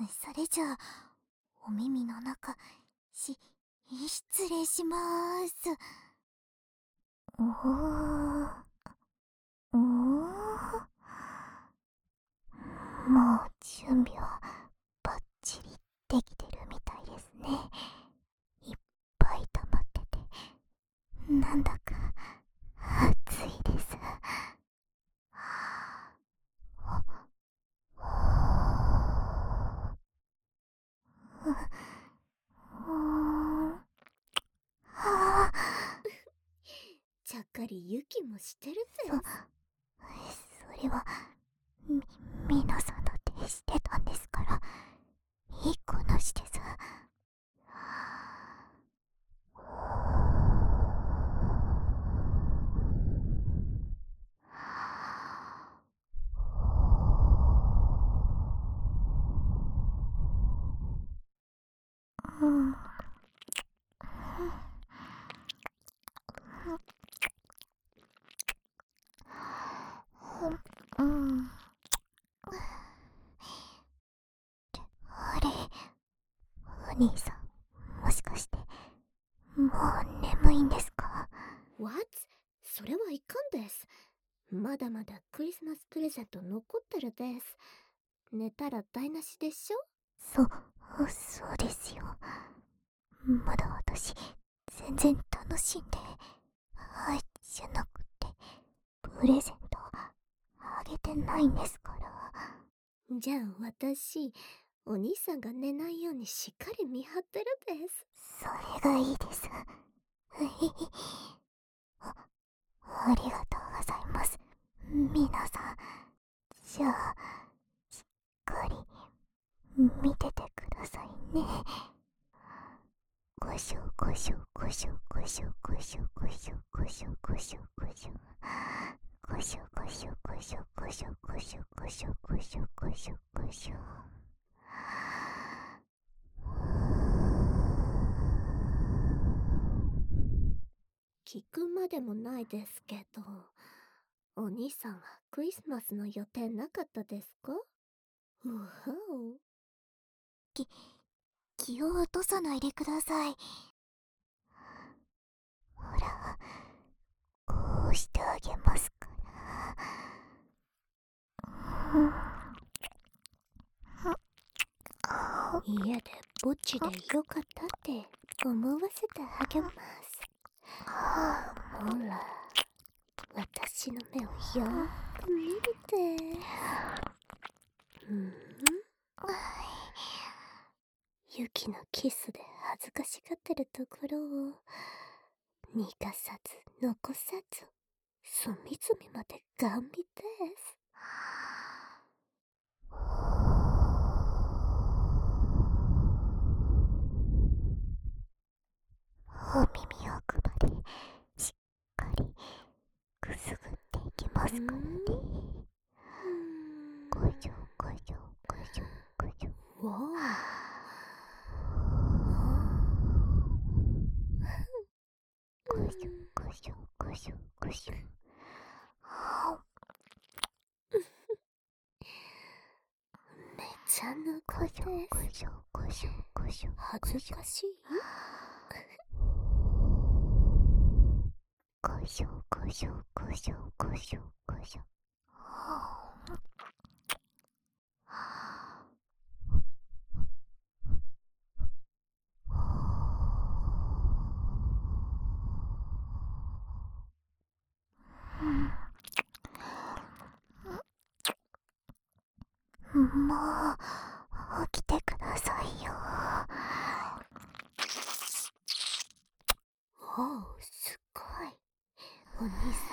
それじゃあ、お耳の中、失礼しまーす。おー、おー、もう準備はバッチリできてるみたいですね。いっぱい溜まってて、なんだか暑いです。 ちゃっかり雪もしてるぜ。 それは、皆さんの手してたんですから、いい子なしです。うん。うん。あれ、お兄さん、もしかして、もう眠いんですか？ What? それはいかんです。まだまだクリスマスプレゼント残ってるです。寝たら台無しでしょ？ そうですよ。まだ私、全然楽しんで、じゃなくて、プレゼントあげてないんですから。 じゃあ私、お兄さんが寝ないようにしっかり見張ってるです。 それがいいです。ありがとうございます。皆さん、じゃあ、しっかり見ててくださいね。ごしょごしょごしょごしょごしょごしょごしょごしょごしょごしょごしょごしょごしょごしょごしょごしょごしょごしょ。 聞くまでもないですけど、お兄さんはクリスマスの予定なかったですか？うわお。 気を落とさないでください。ほら、こうしてあげますから。 家でぼっちでよかったって思わせてあげます。ほら、私の目をよーく見るで。ユキのキスで恥ずかしがってるところを逃がさず残さず隅々までガン見です。 お耳を配り、しっかりくすぐっていきますからね。ごしょごしょごしょごしょ。 わごしょごしょごしょごしょ。 めちゃぬかです。 ごしょごしょごしょ。 恥ずかしい？ ごしょごしょごしょごしょごしょ。もう起きてくださいよ。 おう、すごい。お兄さ